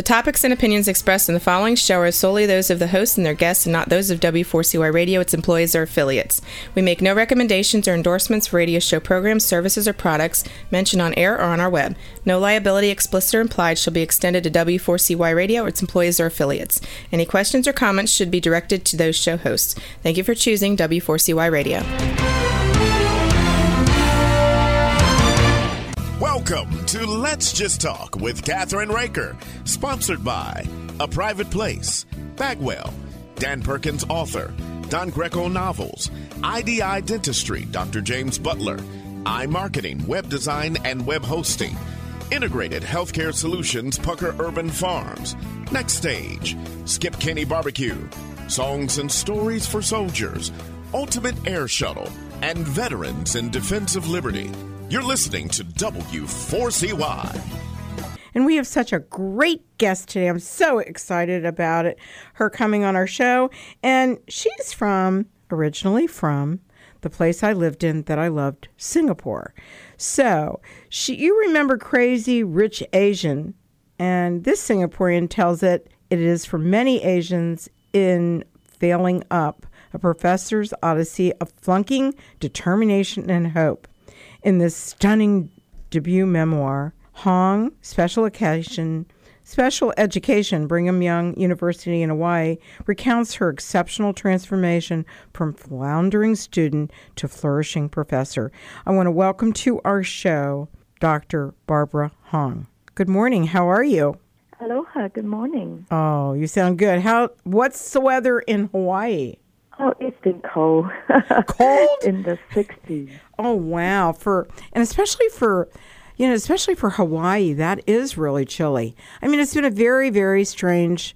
The topics and opinions expressed in the following show are solely those of the host and their guests and not those of W4CY Radio, its employees, or affiliates. We make no recommendations or endorsements for radio show programs, services, or products mentioned on air or on our web. No liability, explicit or implied, shall be extended to W4CY Radio or its employees or affiliates. Any questions or comments should be directed to those show hosts. Thank you for choosing W4CY Radio. Welcome to Let's Just Talk with Catherine Raker, sponsored by A Private Place, Bagwell, Dan Perkins Author, Don Greco Novels, IDI Dentistry, Dr. James Butler, iMarketing, Web Design and Web Hosting, Integrated Healthcare Solutions, Pucker Urban Farms, Next Stage, Skip Kenny Barbecue, Songs and Stories for Soldiers, Ultimate Air Shuttle, and Veterans in Defense of Liberty. You're listening to W4CY. And we have such a great guest today. I'm so excited about it, her coming on our show. And she's originally from the place I lived in that I loved, Singapore. So you remember Crazy Rich Asian. And this Singaporean tells it is for many Asians in failing up, a professor's odyssey of flunking, determination, and hope. In this stunning debut memoir, Hong, Special Education, Brigham Young University in Hawaii, recounts her exceptional transformation from floundering student to flourishing professor. I want to welcome to our show Dr. Barbara Hong. Good morning. How are you? Aloha. Good morning. Oh, you sound good. What's the weather in Hawaii? Oh, it's been cold. Cold? In the 60s. Oh, wow. Especially for Hawaii, that is really chilly. I mean, it's been a very, very strange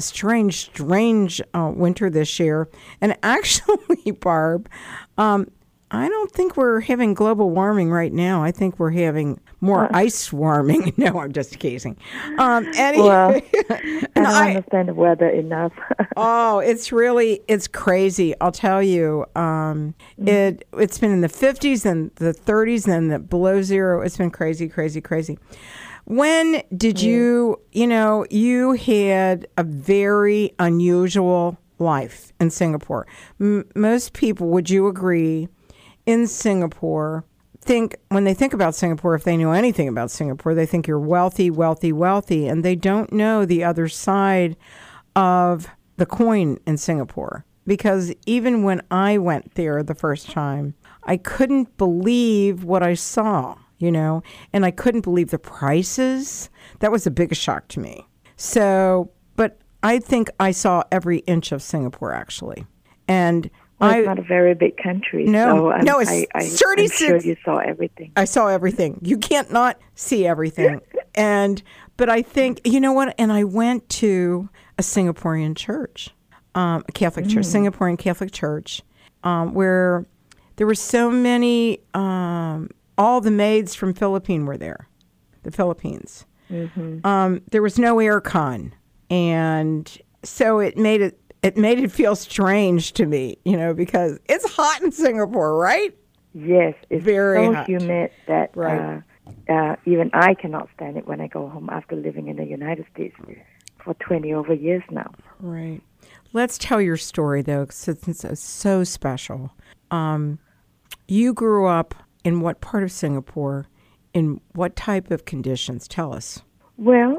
winter this year. And actually, Barb, I don't think we're having global warming right now. I think we're having more ice warming. No, I'm just teasing. Anyway, well, I don't understand the weather enough. Oh, it's crazy. I'll tell you. It's been in the 50s and the 30s and below zero. It's been crazy, crazy, crazy. When did you had a very unusual life in Singapore. Most people, would you agree, in Singapore, when they think about Singapore, if they know anything about Singapore, they think you're wealthy, wealthy, wealthy, and they don't know the other side of the coin in Singapore. Because even when I went there the first time, I couldn't believe what I saw, and I couldn't believe the prices. That was the biggest shock to me. So, but I think I saw every inch of Singapore, actually. And it's not a very big country. No, it's 36. I'm sure you saw everything. I saw everything. You can't not see everything. But I think, you know what? And I went to a Singaporean church, a Catholic church, Singaporean Catholic church, where there were so many, all the maids from Philippines were there, the Philippines. Mm-hmm. There was no air con. And so it made it feel strange to me, because it's hot in Singapore, right? Yes, it's very so hot. Humid that right. Even I cannot stand it when I go home after living in the United States for 20 over years now. Right. Let's tell your story, though, since it's so special. You grew up in what part of Singapore? In what type of conditions? Tell us. Well,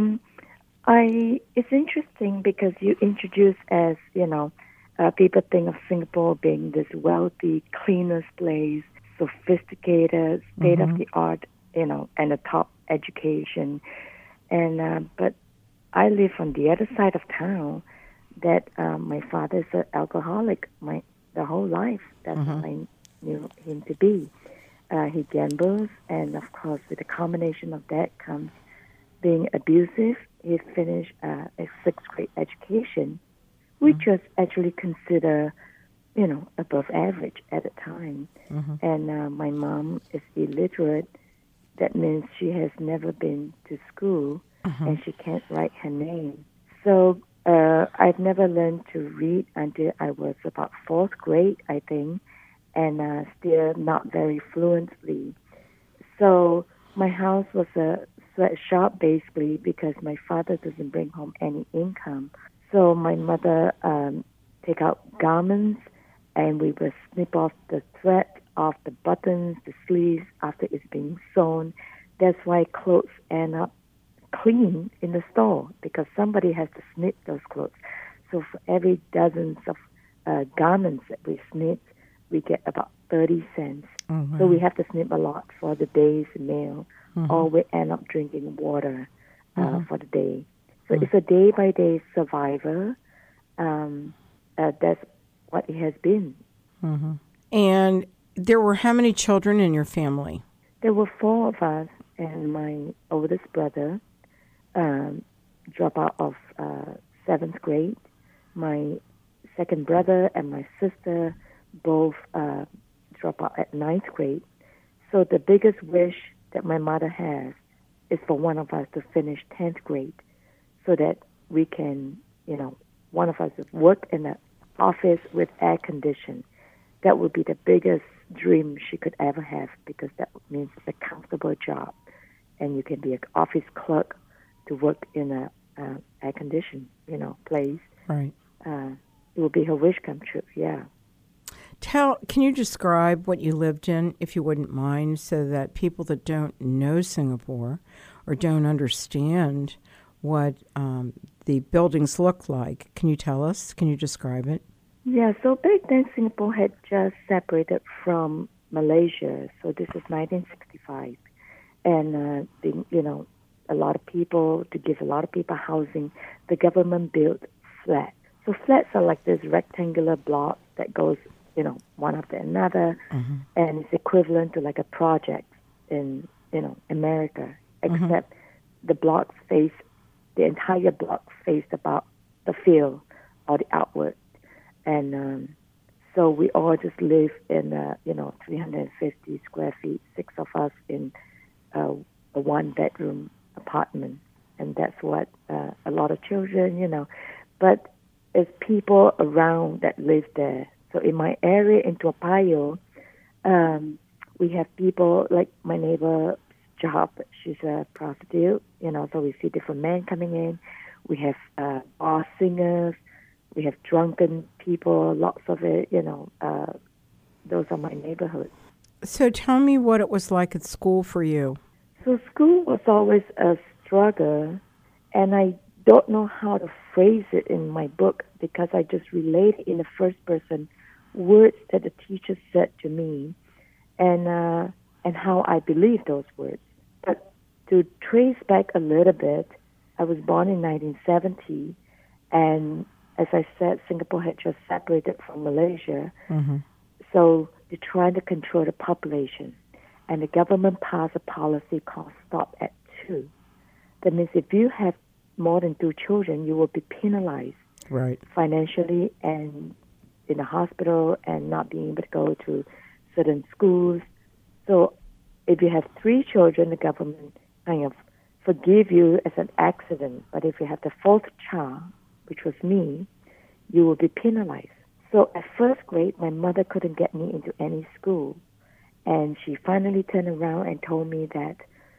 it's interesting because you introduce as, people think of Singapore being this wealthy, cleanest place, sophisticated, state-of-the-art, and a top education. But I live on the other side of town that my father is an alcoholic the whole life. That's what I knew him to be. He gambles, and of course, with the combination of that comes being abusive. He finished a sixth grade education, which was actually considered, above average at the time. And my mom is illiterate. That means she has never been to school, and she can't write her name. So I've never learned to read until I was about fourth grade, I think, and still not very fluently. So my house was a sweatshop basically because my father doesn't bring home any income. So my mother take out garments and we will snip off the thread, off the buttons, the sleeves after it's being sewn. That's why clothes end up clean in the store because somebody has to snip those clothes. So for every dozens of garments that we snip, we get about 30 cents. Oh, wow. So we have to snip a lot for the day's meal, or we end up drinking water for the day. So it's a day-by-day survivor. That's what it has been. And there were how many children in your family? There were 4 of us, and my oldest brother dropped out of 7th grade. My second brother and my sister both drop out at 9th grade. So the biggest wish that my mother has is for one of us to finish 10th grade so that we can, one of us work in an office with air conditioning. That would be the biggest dream she could ever have because that means it's a comfortable job and you can be an office clerk to work in a air conditioned, place. Right. It would be her wish come true, yeah. Can you describe what you lived in, if you wouldn't mind, so that people that don't know Singapore or don't understand what the buildings look like, can you tell us? Can you describe it? Yeah, so back then Singapore had just separated from Malaysia, so this is 1965. And, a lot of people, to give a lot of people housing, the government built flats. So flats are like this rectangular block that goes, one after another, and it's equivalent to like a project in, America, except the entire block faced about the field or the outward. And so we all just live in, 350 square feet, 6 of us in a 1-bedroom apartment. And that's what a lot of children, but it's people around that live there. So in my area, in Toa Payoh, we have people like my neighbor job. She's a prostitute, so we see different men coming in. We have bar singers. We have drunken people, lots of it, those are my neighborhoods. So tell me what it was like at school for you. So school was always a struggle, and I don't know how to phrase it in my book because I just relate in the first person words that the teacher said to me and how I believe those words. But to trace back a little bit, I was born in 1970, and as I said, Singapore had just separated from Malaysia, so they tried to control the population, and the government passed a policy called Stop at 2. That means if you have more than 2 children, you will be penalized financially and in the hospital and not being able to go to certain schools. So if you have 3 children, the government kind of forgive you as an accident. But if you have the 4th child, which was me, you will be penalized. So at 1st grade, my mother couldn't get me into any school. And she finally turned around and told me that,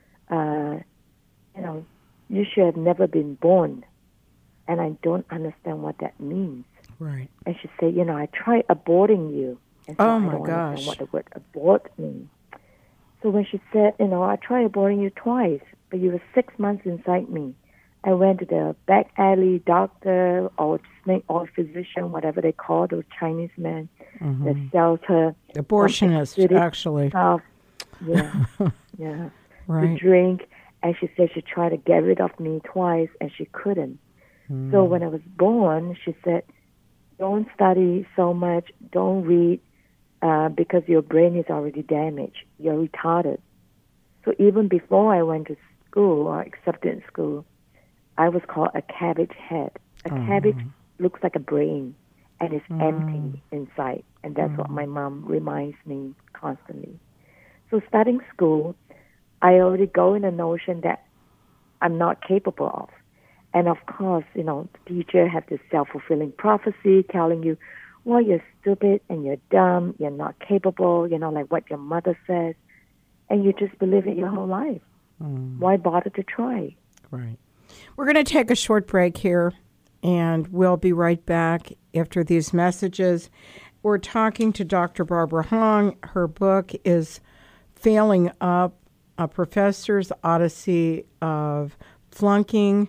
you should have never been born. And I don't understand what that means. Right. And she said, I tried aborting you. And so oh, I my don't gosh. understand what the word abort means. So when she said, I tried aborting you twice, but you were 6 months inside me. I went to the back alley doctor or snake oil physician, whatever they call those Chinese men that sells her. Abortionist, actually. Stuff. Yeah, yeah. Right. To drink. And she said she tried to get rid of me twice, and she couldn't. So when I was born, she said, don't study so much, don't read, because your brain is already damaged. You're retarded. So even before I went to school or accepted in school, I was called a cabbage head. A cabbage looks like a brain, and it's empty inside. And that's what my mom reminds me constantly. So starting school, I already go in the notion that I'm not capable of. And of course, the teacher have this self-fulfilling prophecy telling you, well, you're stupid and you're dumb, you're not capable, like what your mother says. And you just believe it your whole life. Why bother to try? Right. We're going to take a short break here, and we'll be right back after these messages. We're talking to Dr. Barbara Hong. Her book is Failing Up, A Professor's Odyssey of Flunking,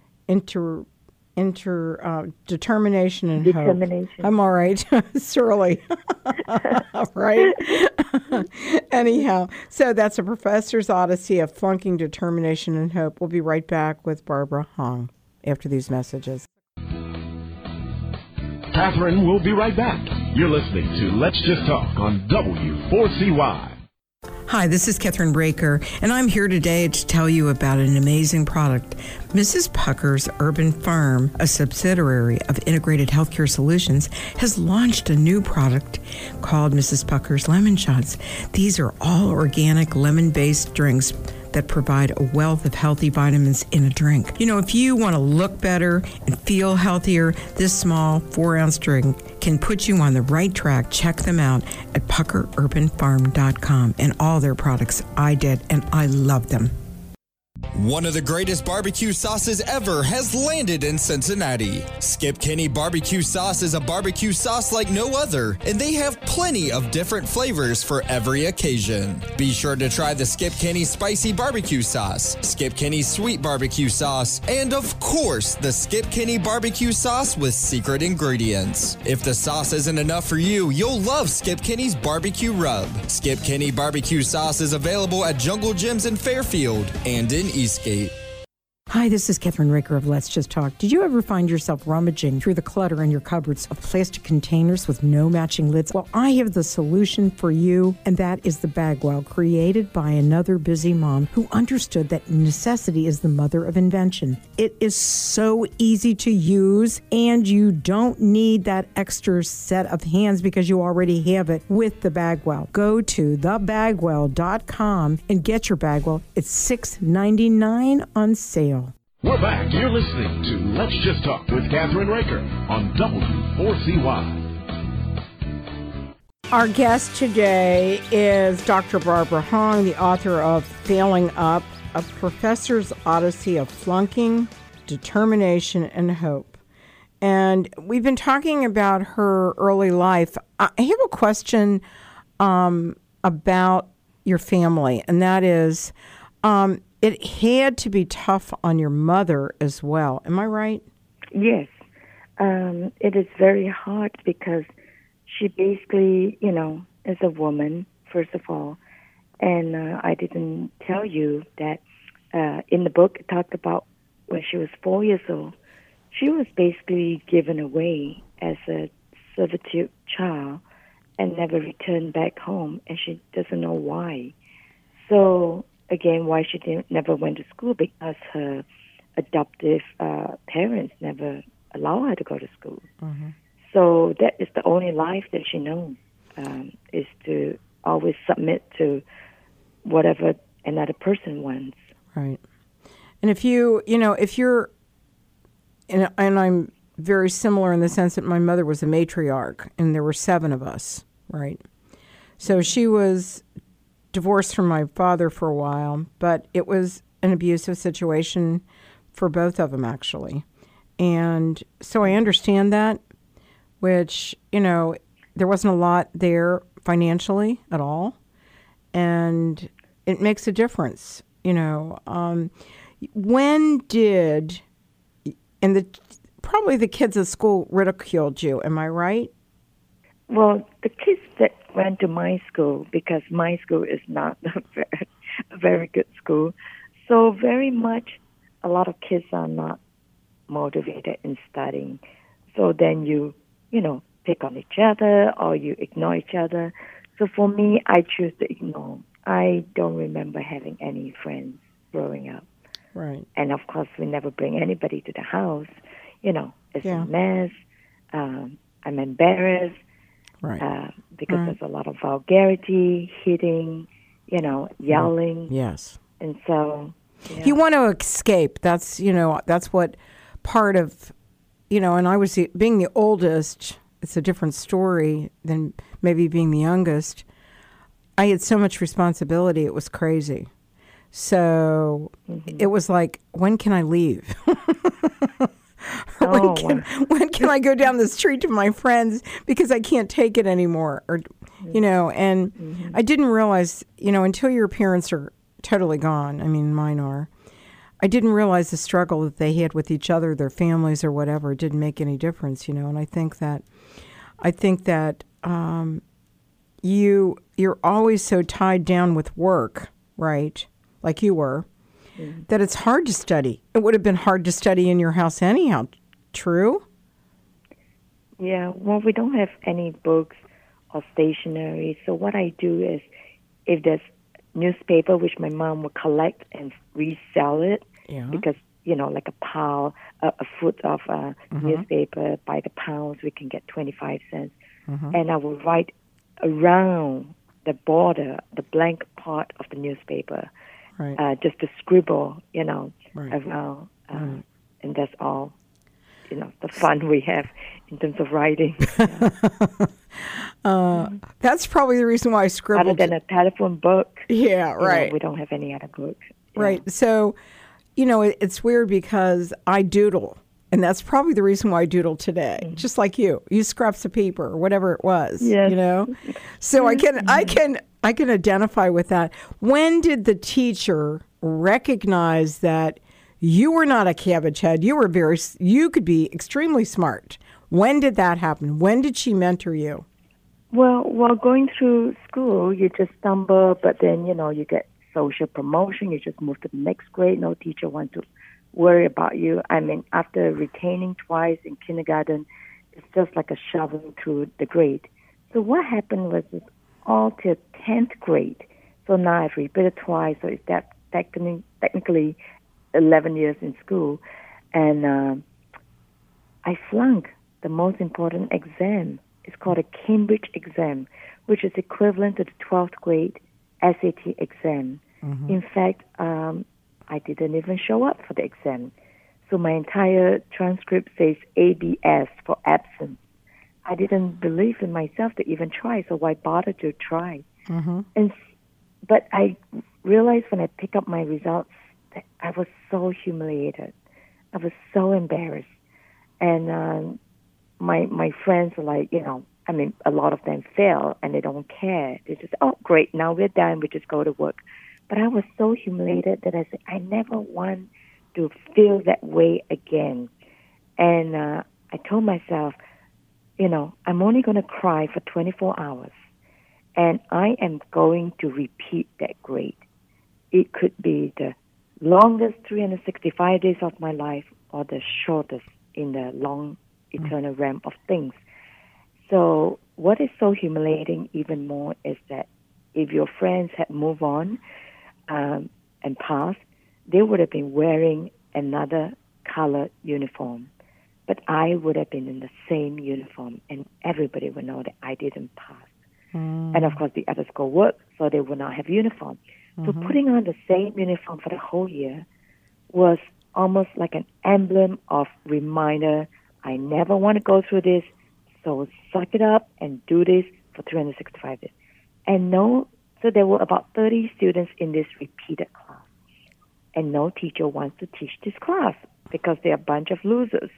Determination and Hope. I'm all right. It's early. Right? Anyhow, so that's A Professor's Odyssey of Flunking, Determination and Hope. We'll be right back with Barbara Hong after these messages. Catherine will be right back. You're listening to Let's Just Talk on W4CY. Hi, this is Catherine Raker, and I'm here today to tell you about an amazing product. Mrs. Pucker's Urban Farm, a subsidiary of Integrated Healthcare Solutions, has launched a new product called Mrs. Pucker's Lemon Shots. These are all organic lemon-based drinks that provide a wealth of healthy vitamins in a drink. You know, if you want to look better and feel healthier, this small 4-ounce drink can put you on the right track. Check them out at puckerurbanfarm.com and all their products. I did, and I love them. One of the greatest barbecue sauces ever has landed in Cincinnati. Skip Kenny Barbecue Sauce is a barbecue sauce like no other, and they have plenty of different flavors for every occasion. Be sure to try the Skip Kenny Spicy Barbecue Sauce, Skip Kenny Sweet Barbecue Sauce, and of course, the Skip Kenny Barbecue Sauce with secret ingredients. If the sauce isn't enough for you, you'll love Skip Kenny's Barbecue Rub. Skip Kenny Barbecue Sauce is available at Jungle Gyms in Fairfield and in Eastgate. Hi, this is Catherine Raker of Let's Just Talk. Did you ever find yourself rummaging through the clutter in your cupboards of plastic containers with no matching lids? Well, I have the solution for you, and that is the Bagwell, created by another busy mom who understood that necessity is the mother of invention. It is so easy to use, and you don't need that extra set of hands because you already have it with the Bagwell. Go to thebagwell.com and get your Bagwell. It's $6.99 on sale. We're back. You're listening to Let's Just Talk with Catherine Raker on W4CY. Our guest today is Dr. Barbara Hong, the author of Failing Up, A Professor's Odyssey of Flunking, Determination, and Hope. And we've been talking about her early life. I have a question about your family, and that is, it had to be tough on your mother as well. Am I right? Yes. It is very hard because she basically, is a woman, first of all. And I didn't tell you that in the book it talked about when she was 4 years old, she was basically given away as a servitude child and never returned back home, and she doesn't know why. So again, why she never went to school, because her adoptive parents never allow her to go to school. Mm-hmm. So that is the only life that she knows, is to always submit to whatever another person wants. Right. And if you're, and I'm very similar in the sense that my mother was a matriarch, and there were 7 of us, right? So she was divorced from my father for a while, but it was an abusive situation for both of them, actually. And so I understand that, which, there wasn't a lot there financially at all. And it makes a difference, When did, and probably the kids at school ridiculed you, am I right? Well, the kids that went to my school, because my school is not a very good school, so very much a lot of kids are not motivated in studying. So then you pick on each other or you ignore each other. So for me, I choose to ignore. I don't remember having any friends growing up. Right. And of course, we never bring anybody to the house. It's a mess. I'm embarrassed. Right. Because there's a lot of vulgarity, hitting, yelling. Yes. And so you want to escape. That's what part of, and I was being the oldest. It's a different story than maybe being the youngest. I had so much responsibility. It was crazy. So it was like, when can I leave? When can I go down the street to my friends because I can't take it anymore? Or, and I didn't realize, until your parents are totally gone, I mean, mine are, I didn't realize the struggle that they had with each other, their families or whatever. It didn't make any difference, and I think that you're always so tied down with work, right? Like you were, that it's hard to study. It would have been hard to study in your house anyhow. True? Yeah, well, we don't have any books or stationery. So what I do is, if there's newspaper, which my mom would collect and resell it, because, like a pile, a foot of newspaper by the pounds, we can get 25 cents. And I will write around the border, the blank part of the newspaper, just to scribble, around. And that's all, the fun we have in terms of writing. That's probably the reason why I scribbled. Other than a telephone book. Yeah, right. We don't have any other books. Right. So, it's weird because I doodle. And that's probably the reason why I doodle today, just like you. You scraps of paper or whatever it was, So I can identify with that. When did the teacher recognize that you were not a cabbage head? You could be extremely smart. When did that happen? When did she mentor you? Well, while going through school, you just stumble, but then, you get social promotion. You just move to the next grade. No teacher wants to worry about you. I mean, after retaining twice in kindergarten, it's just like a shoveling through the grade. So what happened was it's all till 10th grade. So now I've repeated twice, so it's that technically 11 years in school. And I flunked the most important exam. It's called a Cambridge exam, which is equivalent to the 12th grade SAT exam. In fact, I didn't even show up for the exam. So my entire transcript says ABS for absence. I didn't believe in myself to even try, so why bother to try? But I realized when I picked up my results that I was so humiliated. I was so embarrassed. And my friends were like, a lot of them fail and they don't care. They just, oh, great, now we're done, we just go to work. But I was so humiliated that I said, I never want to feel that way again. And I told myself, I'm only going to cry for 24 hours. And I am going to repeat that grade. It could be the longest 365 days of my life or the shortest in the long eternal realm of things. So what is so humiliating even more is that if your friends had moved on, and passed, they would have been wearing another colored uniform. But I would have been in the same uniform, and everybody would know that I didn't pass. And, of course, the others go work, so they would not have uniform. So putting on the same uniform for the whole year was almost like an emblem of reminder, I never want to go through this, so suck it up and do this for 365 days. And so there were about 30 students in this repeated class. And no teacher wants to teach this class because they're a bunch of losers,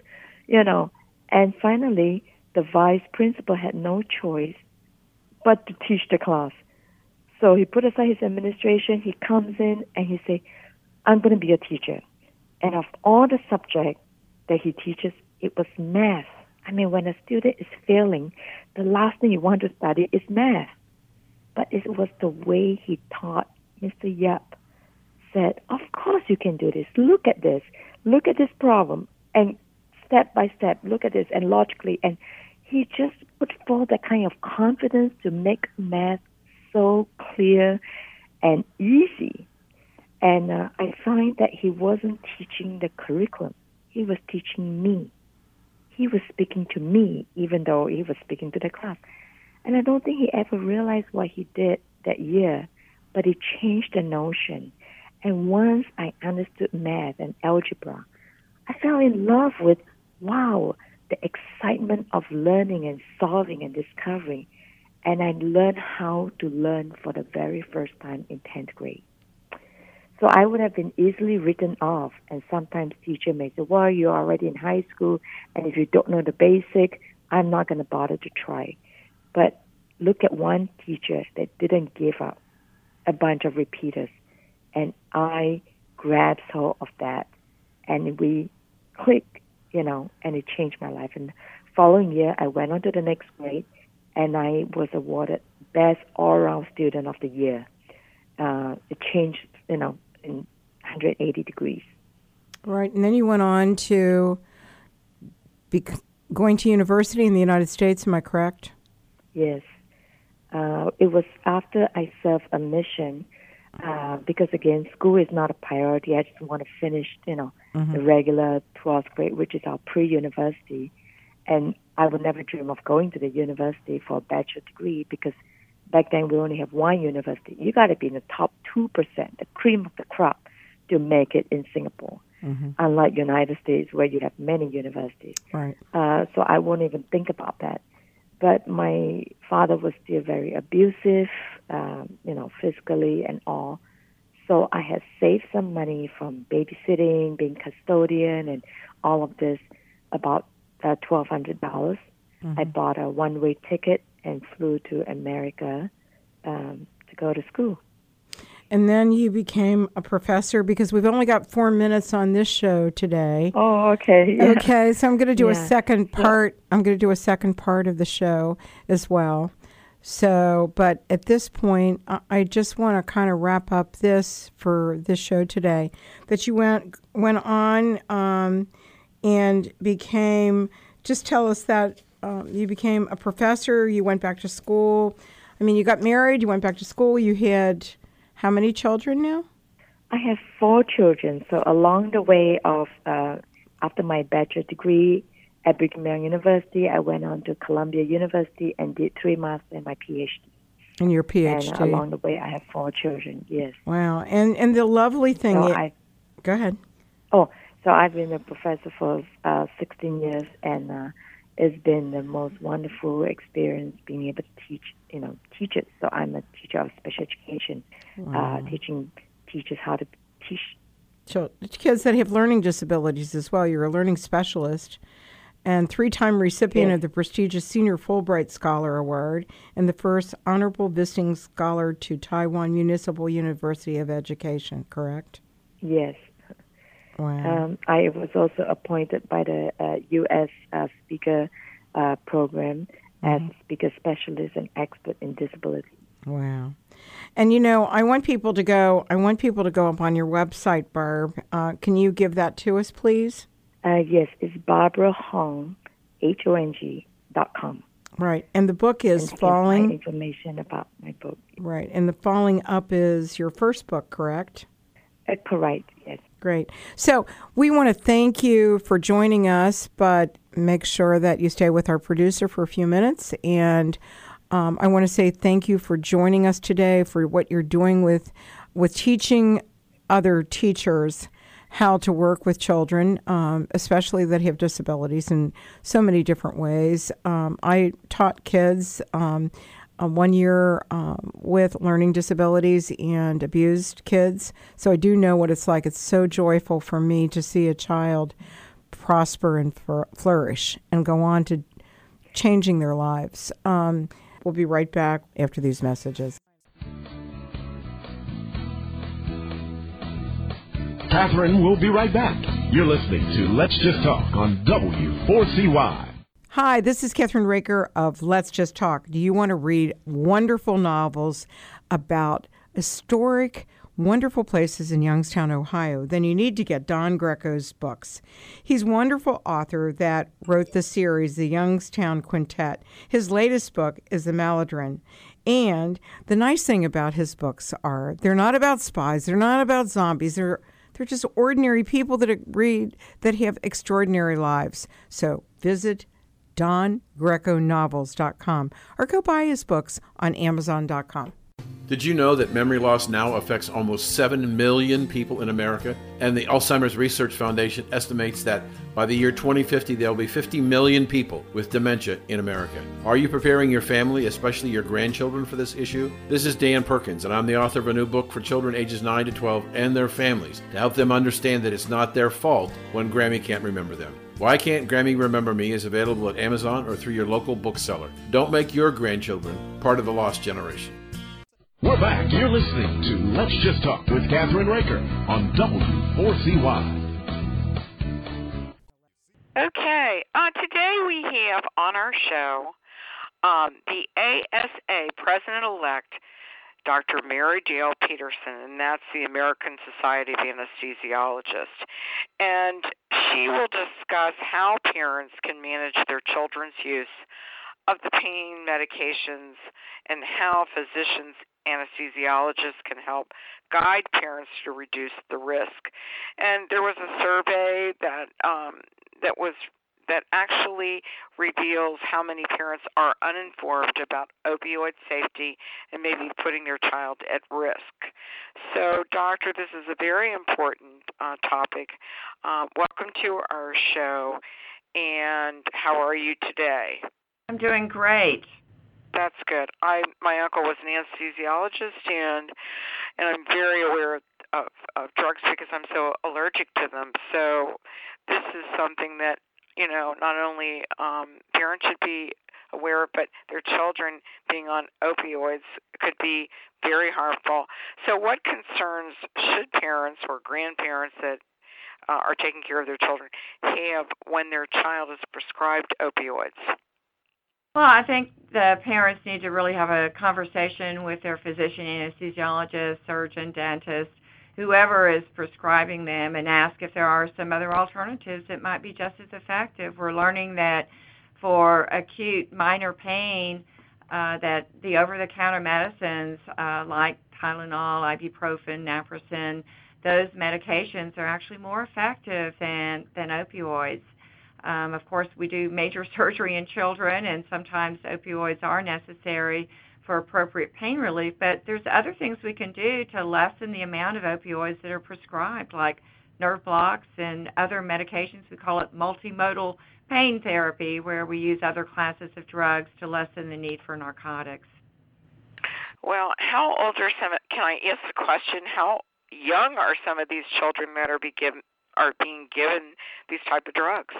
And finally, the vice principal had no choice but to teach the class. So he put aside his administration, he comes in and he says, I'm going to be a teacher. And of all the subjects that he teaches, it was math. I mean, when a student is failing, the last thing you want to study is math. But it was the way he taught. Mr. Yap said, of course you can do this. Look at this. Look at this problem. And step by step, look at this. And logically. And he just put forth that kind of confidence to make math so clear and easy. And I find that he wasn't teaching the curriculum. He was teaching me. He was speaking to me, even though he was speaking to the class. And I don't think he ever realized what he did that year, but he changed the notion. And once I understood math and algebra, I fell in love with, the excitement of learning and solving and discovering. And I learned how to learn for the very first time in 10th grade. So I would have been easily written off. And sometimes teacher may say, well, you're already in high school, and if you don't know the basic, I'm not going to bother to try. But look at one teacher that didn't give up a bunch of repeaters. And I grabbed hold of that, and we clicked, and it changed my life. And the following year, I went on to the next grade, and I was awarded Best All-Around Student of the Year. It changed, in 180 degrees. Right, and then you went on to going to university in the United States, am I correct? Yes. It was after I served a mission, because, again, school is not a priority. I just want to finish, the regular 12th grade, which is our pre-university. And I would never dream of going to the university for a bachelor degree because back then we only have one university. You got to be in the top 2%, the cream of the crop, to make it in Singapore. Unlike United States, where you have many universities. Right. So I won't even think about that. But my father was still very abusive, physically and all. So I had saved some money from babysitting, being custodian, and all of this, about $1,200. I bought a one-way ticket and flew to America to go to school. And then you became a professor, because we've only got 4 minutes on this show today. Oh, okay. Yeah. Okay, so I'm going to do a second part. Yeah. I'm going to do a second part of the show as well. So, but at this point, I just want to kind of wrap up this for this show today. That you went on and became. Just tell us that you became a professor. You went back to school. I mean, you got married. You went back to school. You had. How many children now? I have 4 children. So along the way of after my bachelor degree at Brigham Young University, I went on to Columbia University and did 3 masters and my PhD. And your PhD. And along the way, I have 4 children. Yes. Wow. And the lovely thing. Go ahead. Oh, so I've been a professor for 16 years, and it's been the most wonderful experience being able to teach it. So I'm a teacher of special education, teaching teachers how to teach. So kids that have learning disabilities as well. You're a learning specialist and 3-time recipient of the prestigious Senior Fulbright Scholar Award and the first Honorable Visiting Scholar to Taiwan Municipal University of Education, correct? Yes. Wow. I was also appointed by the U.S. Speaker Program as speaker specialist and expert in disability. Wow. And I want people to go up on your website, Barb. Can you give that to us, please? Yes, it's BarbaraHong, HONG.com. Right. And the book is and Falling. Find information about my book. Right. And the Falling Up is your first book, correct? Correct, yes. Great. So we want to thank you for joining us, but make sure that you stay with our producer for a few minutes. And I want to say thank you for joining us today, for what you're doing with teaching other teachers how to work with children, especially that have disabilities in so many different ways. I taught kids 1 year with learning disabilities and abused kids. So I do know what it's like. It's so joyful for me to see a child prosper and flourish and go on to changing their lives. We'll be right back after these messages. Catherine will be right back. You're listening to Let's Just Talk on W4CY. Hi, this is Catherine Raker of Let's Just Talk. Do you want to read wonderful novels about historic, wonderful places in Youngstown, Ohio? Then you need to get Don Greco's books. He's a wonderful author that wrote the series, The Youngstown Quintet. His latest book is The Maladrin. And the nice thing about his books are they're not about spies. They're not about zombies. They're just ordinary people that have extraordinary lives. So visit DonGrecoNovels.com or go buy his books on Amazon.com. Did you know that memory loss now affects almost 7 million people in America? And the Alzheimer's Research Foundation estimates that By the year 2050, there will be 50 million people with dementia in America. Are you preparing your family, especially your grandchildren, for this issue? This is Dan Perkins, and I'm the author of a new book for children ages 9 to 12 and their families to help them understand that it's not their fault when Grammy can't remember them. Why Can't Grammy Remember Me is available at Amazon or through your local bookseller. Don't make your grandchildren part of the lost generation. We're back. You're listening to Let's Just Talk with Catherine Raker on W4CY. Okay, today we have on our show the ASA President-elect, Dr. Mary Dale Peterson, and that's the American Society of Anesthesiologists. And she will discuss how parents can manage their children's use of the pain medications and how physicians, anesthesiologists can help guide parents to reduce the risk. And there was a survey that actually reveals how many parents are uninformed about opioid safety and maybe putting their child at risk. So, Doctor, this is a very important topic. Welcome to our show, and how are you today? I'm doing great. That's good. My uncle was an anesthesiologist, and I'm very aware of drugs because I'm so allergic to them. So this is something that, not only parents should be aware of, but their children being on opioids could be very harmful. So what concerns should parents or grandparents that are taking care of their children have when their child is prescribed opioids? Well, I think the parents need to really have a conversation with their physician, anesthesiologist, surgeon, dentist, whoever is prescribing them, and ask if there are some other alternatives that might be just as effective. We're learning that for acute minor pain, that the over-the-counter medicines like Tylenol, ibuprofen, naproxen, those medications are actually more effective than opioids. Of course, we do major surgery in children, and sometimes opioids are necessary for appropriate pain relief, but there's other things we can do to lessen the amount of opioids that are prescribed, like nerve blocks and other medications. We call it multimodal pain therapy, where we use other classes of drugs to lessen the need for narcotics. Well, how old are can I ask the question, how young are some of these children that are being given these type of drugs?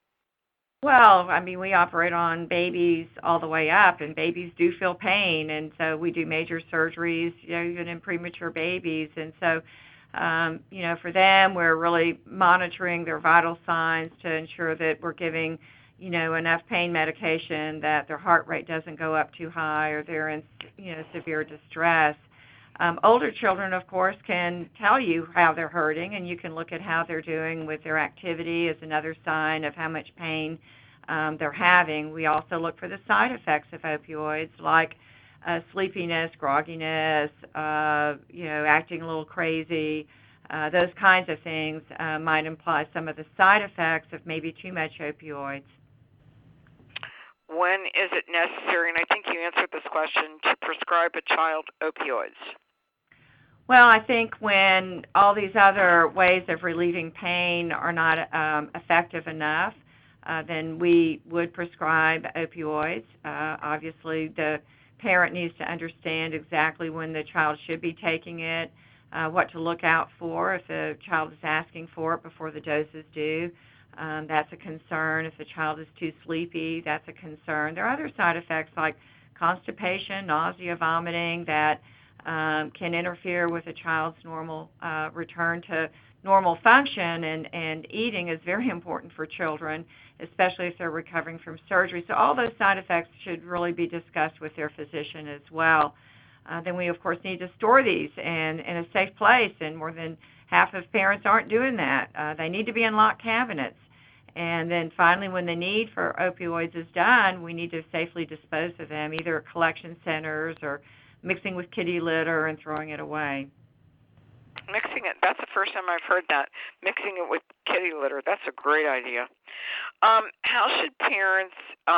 Well, I mean, we operate on babies all the way up, and babies do feel pain, and so we do major surgeries, even in premature babies. And so, for them, we're really monitoring their vital signs to ensure that we're giving, enough pain medication, that their heart rate doesn't go up too high or they're in, severe distress. Older children, of course, can tell you how they're hurting, and you can look at how they're doing with their activity as another sign of how much pain they're having. We also look for the side effects of opioids, like sleepiness, grogginess, acting a little crazy. Those kinds of things might imply some of the side effects of maybe too much opioids. When is it necessary, and I think you answered this question, to prescribe a child opioids? Well, I think when all these other ways of relieving pain are not effective enough, then we would prescribe opioids. Obviously, the parent needs to understand exactly when the child should be taking it, what to look out for if the child is asking for it before the dose is due. That's a concern. If the child is too sleepy, that's a concern. There are other side effects like constipation, nausea, vomiting that can interfere with a child's normal return to normal function, and eating is very important for children, especially if they're recovering from surgery. So all those side effects should really be discussed with their physician as well. Then we, of course, need to store these in a safe place, and more than half of parents aren't doing that. They need to be in locked cabinets. And then finally, when the need for opioids is done, we need to safely dispose of them, either at collection centers or mixing with kitty litter and throwing it away. Mixing it, that's the first time I've heard that. Mixing it with kitty litter, that's a great idea. How should parents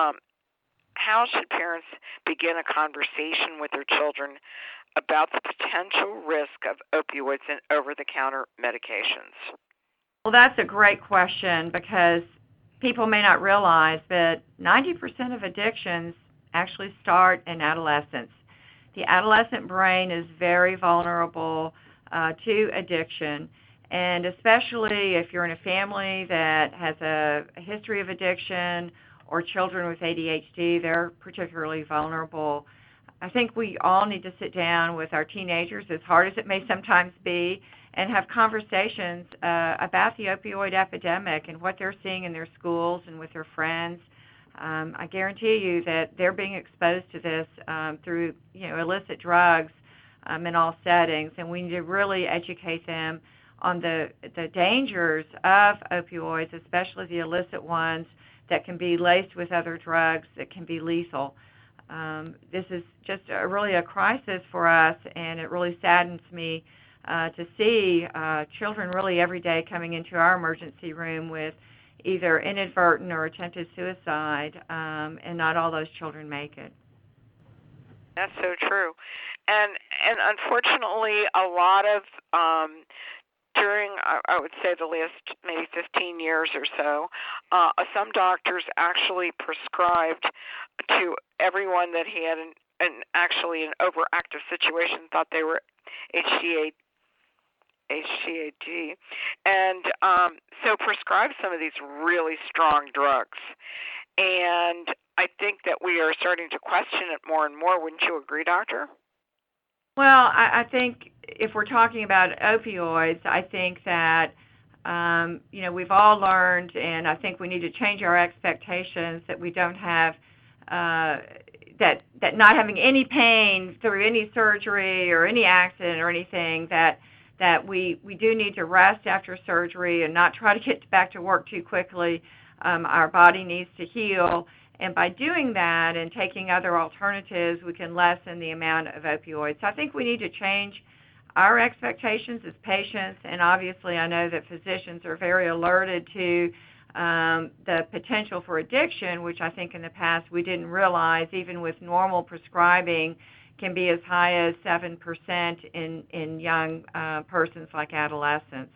begin a conversation with their children about the potential risk of opioids and over-the-counter medications? Well, that's a great question because people may not realize that 90% of addictions actually start in adolescence. The adolescent brain is very vulnerable to addiction, and especially if you're in a family that has a history of addiction or children with ADHD, they're particularly vulnerable. I think we all need to sit down with our teenagers, as hard as it may sometimes be, and have conversations about the opioid epidemic and what they're seeing in their schools and with their friends. I guarantee you that they're being exposed to this through illicit drugs in all settings, and we need to really educate them on the dangers of opioids, especially the illicit ones that can be laced with other drugs that can be lethal. This is just really a crisis for us, and it really saddens me to see children really every day coming into our emergency room with either inadvertent or attempted suicide, and not all those children make it. That's so true. And unfortunately, a lot of, during, I would say, the last maybe 15 years or so, some doctors actually prescribed to everyone that had an overactive situation, thought they were HGAD, and so prescribe some of these really strong drugs. And I think that we are starting to question it more and more. Wouldn't you agree, Doctor? Well, I think if we're talking about opioids, I think that we've all learned, and I think we need to change our expectations that we don't have that not having any pain through any surgery or any accident or anything, that we do need to rest after surgery and not try to get back to work too quickly. Our body needs to heal, and by doing that and taking other alternatives, we can lessen the amount of opioids. So I think we need to change our expectations as patients, and obviously I know that physicians are very alerted to the potential for addiction, which I think in the past we didn't realize, even with normal prescribing, can be as high as 7% in young persons like adolescents.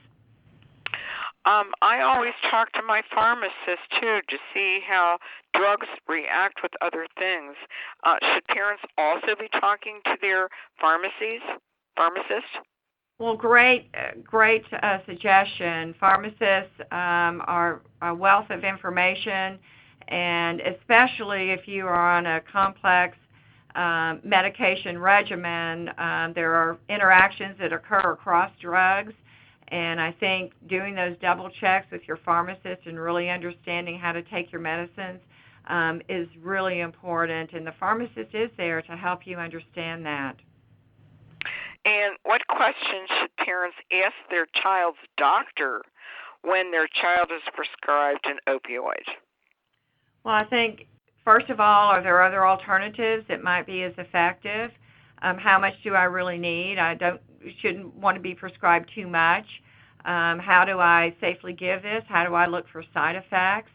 I always talk to my pharmacist, too, to see how drugs react with other things. Should parents also be talking to their pharmacist? Well, great suggestion. Pharmacists are a wealth of information, and especially if you are on a complex medication regimen, there are interactions that occur across drugs, and I think doing those double checks with your pharmacist and really understanding how to take your medicines is really important, and the pharmacist is there to help you understand that. And what questions should parents ask their child's doctor when their child is prescribed an opioid? Well, I think, first of all, are there other alternatives that might be as effective? How much do I really need? Shouldn't want to be prescribed too much. How do I safely give this? How do I look for side effects?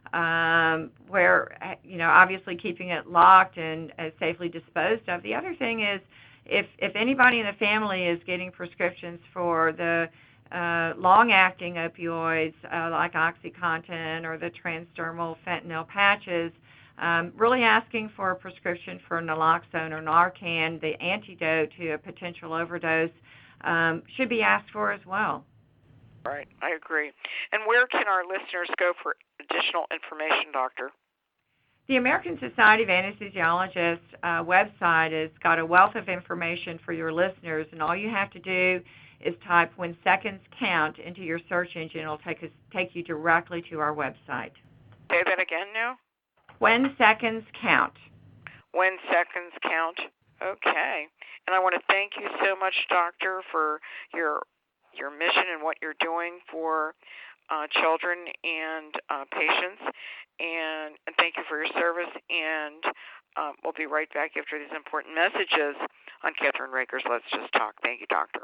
Obviously keeping it locked and safely disposed of. The other thing is, if anybody in the family is getting prescriptions for the long-acting opioids like OxyContin or the transdermal fentanyl patches, really asking for a prescription for naloxone or Narcan, the antidote to a potential overdose, should be asked for as well. Right, I agree. And where can our listeners go for additional information, Doctor? The American Society of Anesthesiologists website has got a wealth of information for your listeners, and all you have to do is type "When Seconds Count" into your search engine. It'll take you directly to our website. Say that again now? When Seconds Count. When Seconds Count. Okay. And I want to thank you so much, Doctor, for your mission and what you're doing for children and patients. And thank you for your service. And we'll be right back after these important messages on Catherine Raker's Let's Just Talk. Thank you, Doctor.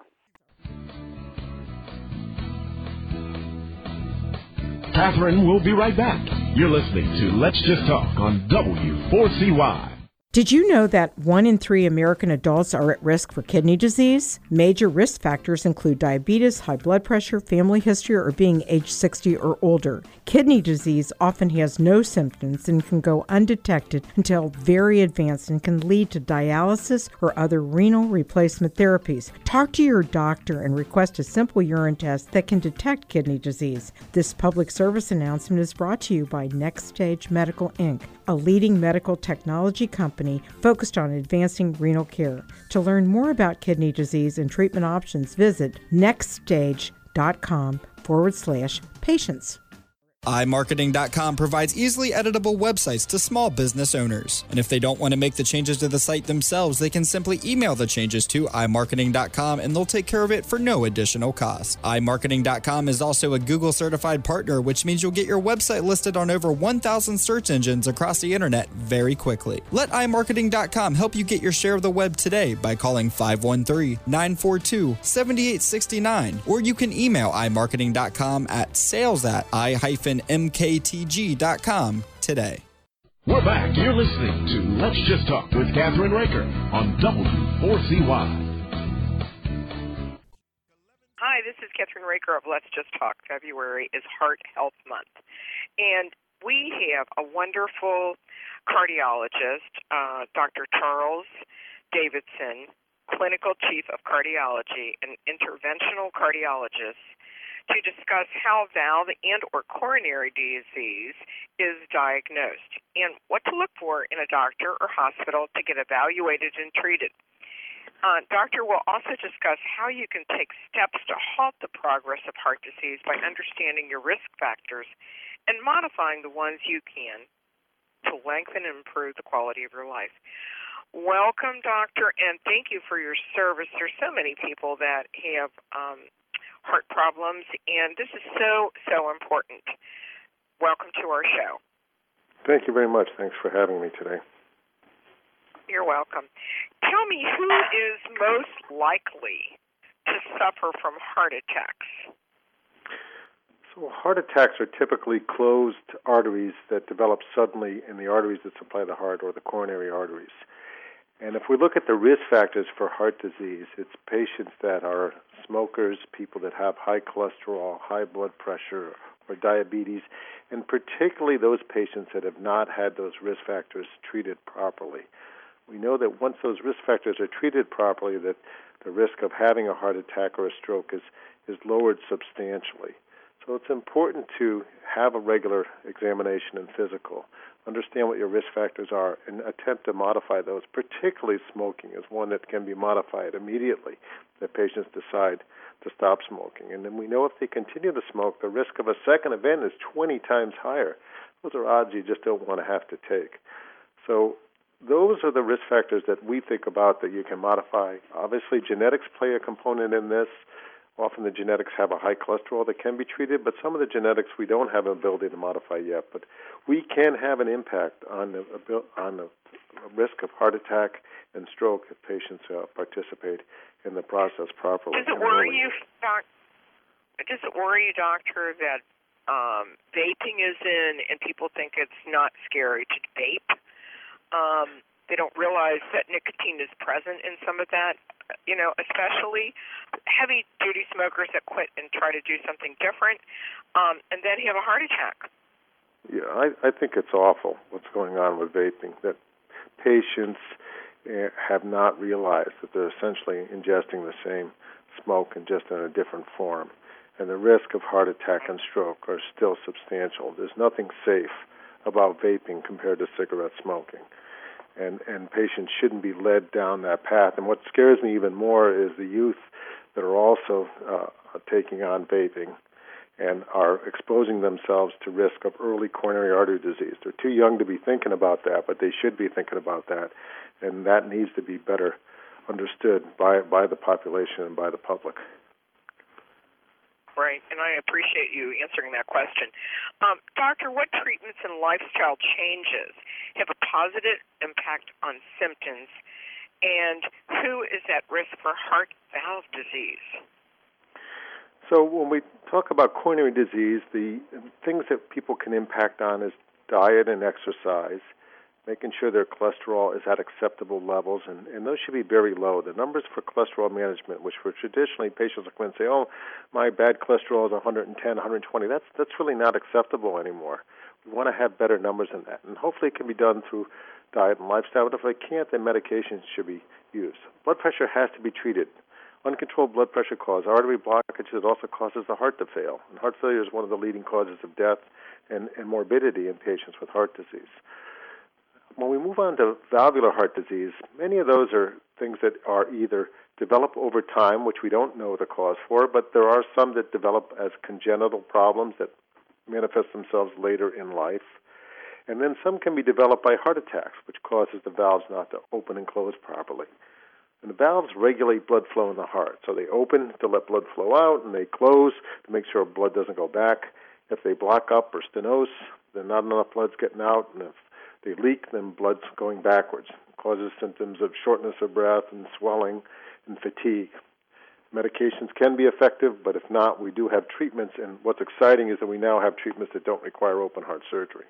Catherine will be right back. You're listening to Let's Just Talk on W4CY. Did you know that 1 in 3 American adults are at risk for kidney disease? Major risk factors include diabetes, high blood pressure, family history, or being age 60 or older. Kidney disease often has no symptoms and can go undetected until very advanced and can lead to dialysis or other renal replacement therapies. Talk to your doctor and request a simple urine test that can detect kidney disease. This public service announcement is brought to you by Next Stage Medical, Inc., a leading medical technology company focused on advancing renal care. To learn more about kidney disease and treatment options, visit nextstage.com/patients. iMarketing.com provides easily editable websites to small business owners. And if they don't want to make the changes to the site themselves, they can simply email the changes to iMarketing.com and they'll take care of it for no additional cost. iMarketing.com is also a Google certified partner, which means you'll get your website listed on over 1,000 search engines across the internet very quickly. Let iMarketing.com help you get your share of the web today by calling 513-942-7869, or you can email iMarketing.com at sales@i-mktg.com today. We're back. You're listening to Let's Just Talk with Catherine Raker on W4CY. Hi, this is Catherine Raker of Let's Just Talk. February is Heart Health Month. And we have a wonderful cardiologist, Dr. Charles Davidson, Clinical Chief of Cardiology and Interventional Cardiologist, to discuss how valve and or coronary disease is diagnosed and what to look for in a doctor or hospital to get evaluated and treated. Doctor will also discuss how you can take steps to halt the progress of heart disease by understanding your risk factors and modifying the ones you can to lengthen and improve the quality of your life. Welcome, doctor, and thank you for your service. There's so many people that have heart problems, and this is so, so important. Welcome to our show. Thank you very much. Thanks for having me today. You're welcome. Tell me, who is most likely to suffer from heart attacks? So heart attacks are typically closed arteries that develop suddenly in the arteries that supply the heart or the coronary arteries. And if we look at the risk factors for heart disease, it's patients that are smokers, people that have high cholesterol, high blood pressure, or diabetes, and particularly those patients that have not had those risk factors treated properly. We know that once those risk factors are treated properly, that the risk of having a heart attack or a stroke is lowered substantially. So it's important to have a regular examination and physical, understand what your risk factors are, and attempt to modify those. Particularly smoking is one that can be modified immediately if patients decide to stop smoking. And then we know if they continue to smoke, the risk of a second event is 20 times higher. Those are odds you just don't want to have to take. So those are the risk factors that we think about that you can modify. Obviously, genetics play a component in this. Often the genetics have a high cholesterol that can be treated, but some of the genetics we don't have an ability to modify yet. But we can have an impact on the risk of heart attack and stroke if patients participate in the process properly. Does it worry you, doctor, that vaping is in and people think it's not scary to vape? They don't realize that nicotine is present in some of that, especially heavy-duty smokers that quit and try to do something different, and then have a heart attack. Yeah, I think it's awful what's going on with vaping, that patients have not realized that they're essentially ingesting the same smoke and just in a different form. And the risk of heart attack and stroke are still substantial. There's nothing safe about vaping compared to cigarette smoking. And patients shouldn't be led down that path. And what scares me even more is the youth that are also taking on vaping and are exposing themselves to risk of early coronary artery disease. They're too young to be thinking about that, but they should be thinking about that. And that needs to be better understood by the population and by the public. Right, and I appreciate you answering that question. Doctor, what treatments and lifestyle changes have a positive impact on symptoms, and who is at risk for heart valve disease? So when we talk about coronary disease, the things that people can impact on is diet and exercise, making sure their cholesterol is at acceptable levels, and those should be very low. The numbers for cholesterol management, which were traditionally patients will come in and say, oh, my bad cholesterol is 110, 120, that's really not acceptable anymore. We want to have better numbers than that, and hopefully it can be done through diet and lifestyle, but if it can't, then medications should be used. Blood pressure has to be treated. Uncontrolled blood pressure causes artery blockage. It also causes the heart to fail, and heart failure is one of the leading causes of death and morbidity in patients with heart disease. When we move on to valvular heart disease, many of those are things that are either develop over time, which we don't know the cause for, but there are some that develop as congenital problems that manifest themselves later in life. And then some can be developed by heart attacks, which causes the valves not to open and close properly. And the valves regulate blood flow in the heart. So they open to let blood flow out, and they close to make sure blood doesn't go back. If they block up or stenose, then not enough blood's getting out, and if they leak, then blood's going backwards. It causes symptoms of shortness of breath and swelling and fatigue. Medications can be effective, but if not, we do have treatments, and what's exciting is that we now have treatments that don't require open heart surgery.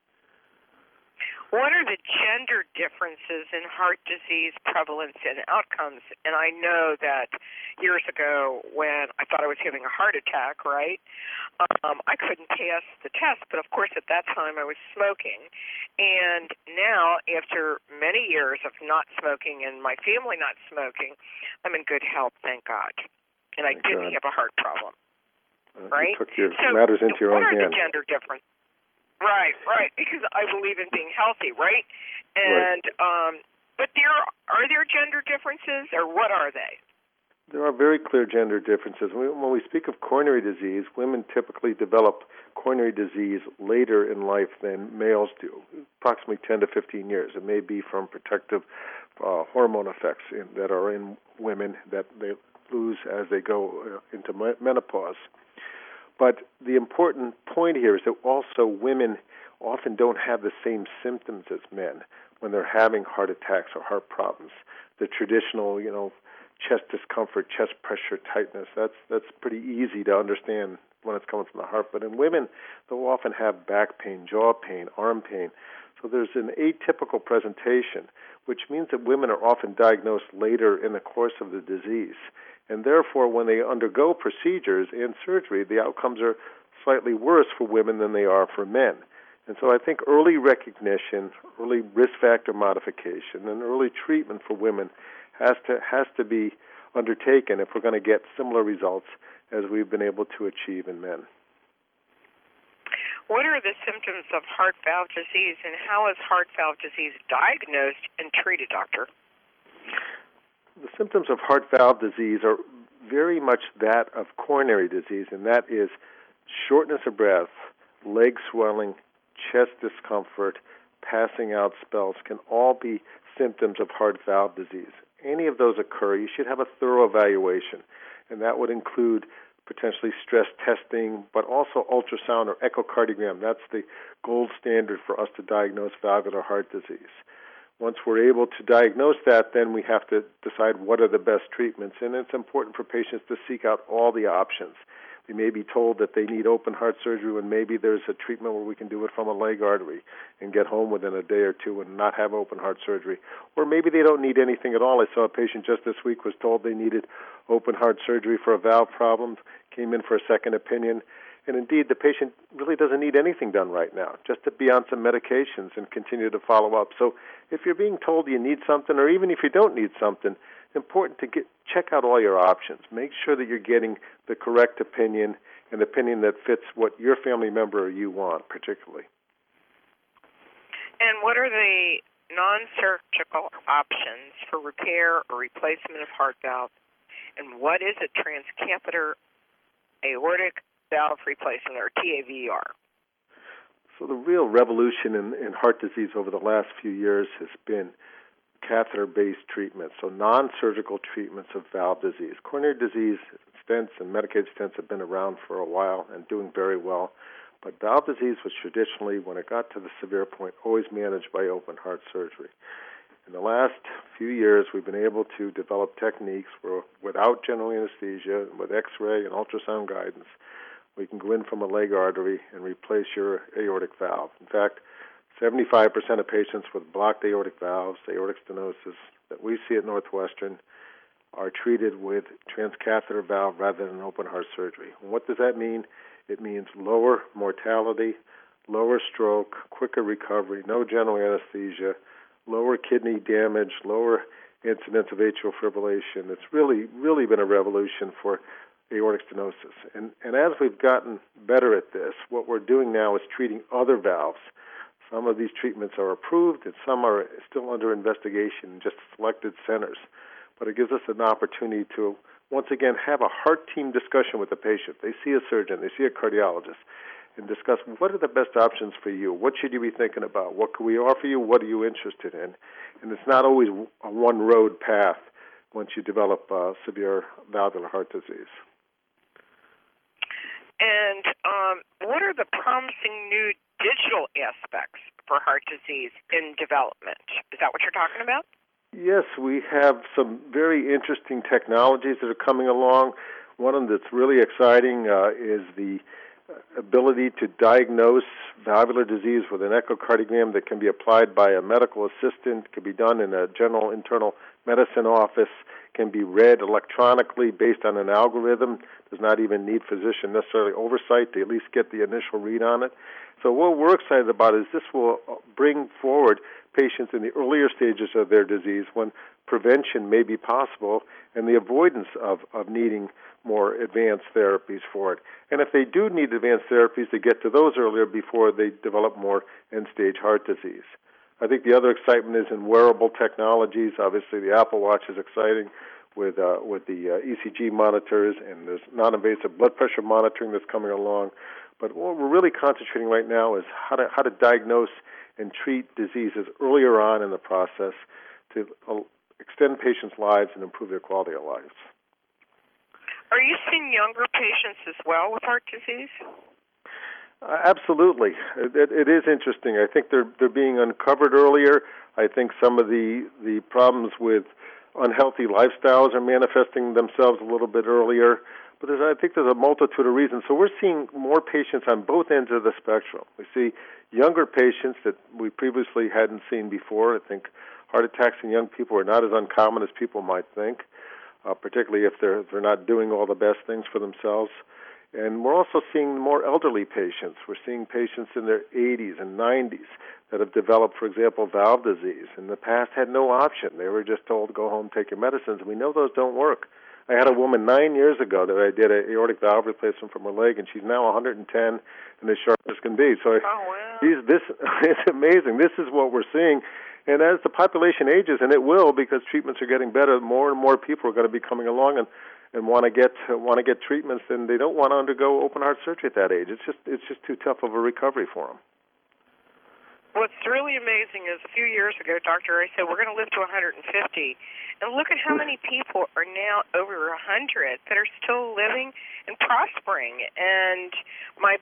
What are the gender differences in heart disease prevalence and outcomes? And I know that years ago when I thought I was having a heart attack, right, I couldn't pass the test. But, of course, at that time I was smoking. And now, after many years of not smoking and my family not smoking, I'm in good health, thank God. And I didn't have a heart problem, right? You took your matters into your own hands. What are the gender differences? Right, because I believe in being healthy, right? And but are there gender differences, or what are they? There are very clear gender differences. When we speak of coronary disease, women typically develop coronary disease later in life than males do, approximately 10 to 15 years. It may be from protective hormone effects that are in women that they lose as they go into menopause. But the important point here is that also women often don't have the same symptoms as men when they're having heart attacks or heart problems. The traditional, chest discomfort, chest pressure, tightness, that's pretty easy to understand when it's coming from the heart. But in women, they'll often have back pain, jaw pain, arm pain. So there's an atypical presentation, which means that women are often diagnosed later in the course of the disease. And therefore, when they undergo procedures and surgery, the outcomes are slightly worse for women than they are for men. And so I think early recognition, early risk factor modification, and early treatment for women has to be undertaken if we're going to get similar results as we've been able to achieve in men. What are the symptoms of heart valve disease, and how is heart valve disease diagnosed and treated, doctor? The symptoms of heart valve disease are very much that of coronary disease, and that is shortness of breath, leg swelling, chest discomfort, passing out spells can all be symptoms of heart valve disease. Any of those occur, you should have a thorough evaluation, and that would include potentially stress testing, but also ultrasound or echocardiogram. That's the gold standard for us to diagnose valvular heart disease. Once we're able to diagnose that, then we have to decide what are the best treatments, and it's important for patients to seek out all the options. They may be told that they need open heart surgery when maybe there's a treatment where we can do it from a leg artery and get home within a day or two and not have open heart surgery. Or maybe they don't need anything at all. I saw a patient just this week was told they needed open heart surgery for a valve problem, came in for a second opinion, and indeed the patient really doesn't need anything done right now, just to be on some medications and continue to follow up. So if you're being told you need something, or even if you don't need something, important to check out all your options. Make sure that you're getting the correct opinion, an opinion that fits what your family member or you want particularly. And what are the non-surgical options for repair or replacement of heart valve? And what is a transcatheter aortic valve replacement, or TAVR? So the real revolution in heart disease over the last few years has been catheter-based treatments, so non-surgical treatments of valve disease. Coronary disease stents and medicated stents have been around for a while and doing very well, but valve disease was traditionally, when it got to the severe point, always managed by open heart surgery. In the last few years, we've been able to develop techniques where, without general anesthesia, with X-ray and ultrasound guidance, we can go in from a leg artery and replace your aortic valve. In fact, 75% of patients with blocked aortic valves, aortic stenosis, that we see at Northwestern are treated with transcatheter valve rather than open heart surgery. And what does that mean? It means lower mortality, lower stroke, quicker recovery, no general anesthesia, lower kidney damage, lower incidence of atrial fibrillation. It's really been a revolution for aortic stenosis. And as we've gotten better at this, what we're doing now is treating other valves. Some of these treatments are approved, and some are still under investigation in just selected centers. But it gives us an opportunity to, once again, have a heart team discussion with the patient. They see a surgeon, they see a cardiologist, and discuss what are the best options for you. What should you be thinking about? What can we offer you? What are you interested in? And it's not always a one-road path once you develop severe valvular heart disease. And what are the promising new digital aspects for heart disease in development? Is that what you're talking about? Yes, we have some very interesting technologies that are coming along. One of them that's really exciting is the ability to diagnose valvular disease with an echocardiogram that can be applied by a medical assistant, can be done in a general internal medicine office, can be read electronically based on an algorithm, does not even need physician necessarily oversight to at least get the initial read on it. So what we're excited about is this will bring forward patients in the earlier stages of their disease when prevention may be possible and the avoidance of needing more advanced therapies for it. And if they do need advanced therapies, to get to those earlier before they develop more end-stage heart disease. I think the other excitement is in wearable technologies. Obviously, the Apple Watch is exciting with the ECG monitors, and there's non-invasive blood pressure monitoring that's coming along. But what we're really concentrating right now is how to diagnose and treat diseases earlier on in the process to extend patients' lives and improve their quality of lives. Are you seeing younger patients as well with heart disease? Absolutely. It is interesting. I think they're being uncovered earlier. I think some of the problems with unhealthy lifestyles are manifesting themselves a little bit earlier. But I think there's a multitude of reasons. So we're seeing more patients on both ends of the spectrum. We see younger patients that we previously hadn't seen before. I think heart attacks in young people are not as uncommon as people might think, particularly if they're not doing all the best things for themselves. And we're also seeing more elderly patients. We're seeing patients in their 80s and 90s that have developed, for example, valve disease. In the past had no option. They were just told, go home, take your medicines. And we know those don't work. I had a woman 9 years ago that I did an aortic valve replacement from her leg, and she's now 110 and as sharp as can be. So it's amazing. This is what we're seeing. And as the population ages, and it will because treatments are getting better, more and more people are going to be coming along and want to get treatments, and they don't want to undergo open heart surgery at that age. It's just too tough of a recovery for them. What's really amazing is a few years ago, Dr. Ray said we're going to live to 150, and look at how many people are now over 100 that are still living and prospering. And my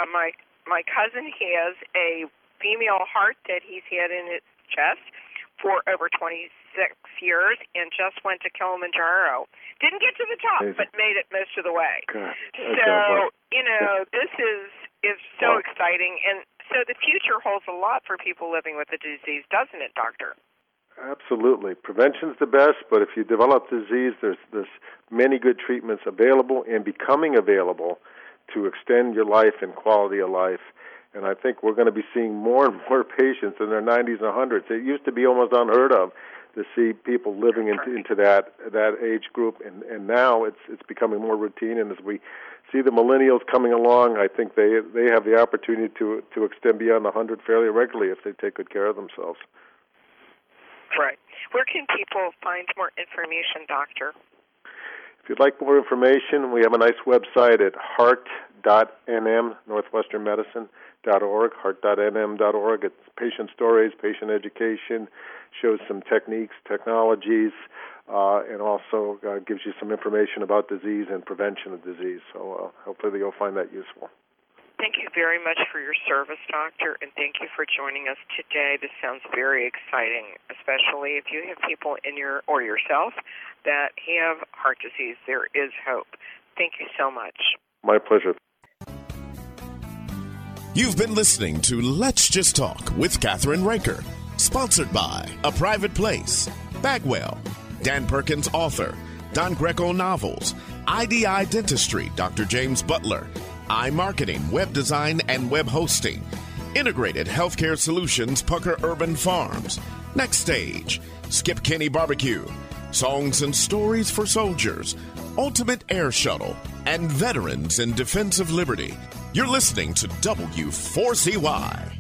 cousin has a female heart that he's had in his chest for over 26 years and just went to Kilimanjaro. Didn't get to the top, but made it most of the way. God. So, this is so exciting. And so the future holds a lot for people living with the disease, doesn't it, Doctor? Absolutely. Prevention's the best, but if you develop disease, there's many good treatments available and becoming available to extend your life and quality of life. And I think we're going to be seeing more and more patients in their 90s and 100s. It used to be almost unheard of to see people living into that age group, and now it's becoming more routine. And as we see the millennials coming along, I think they have the opportunity to extend beyond 100 fairly regularly if they take good care of themselves. Right. Where can people find more information, Doctor? If you'd like more information, we have a nice website at heart.nm, northwesternmedicine.org, heart.nm.org. It's patient stories, patient education, shows some techniques, technologies, and also gives you some information about disease and prevention of disease. So hopefully you'll find that useful. Thank you very much for your service, Doctor, and thank you for joining us today. This sounds very exciting, especially if you have people in or yourself that have heart disease. There is hope. Thank you so much. My pleasure. You've been listening to Let's Just Talk with Catherine Raker, sponsored by A Private Place, Bagwell, Dan Perkins Author, Don Greco Novels, IDI Dentistry, Dr. James Butler, iMarketing, Web Design and Web Hosting, Integrated Healthcare Solutions, Pucker Urban Farms, Next Stage, Skip Kenny Barbecue, Songs and Stories for Soldiers, Ultimate Air Shuttle, and Veterans in Defense of Liberty. You're listening to W4CY.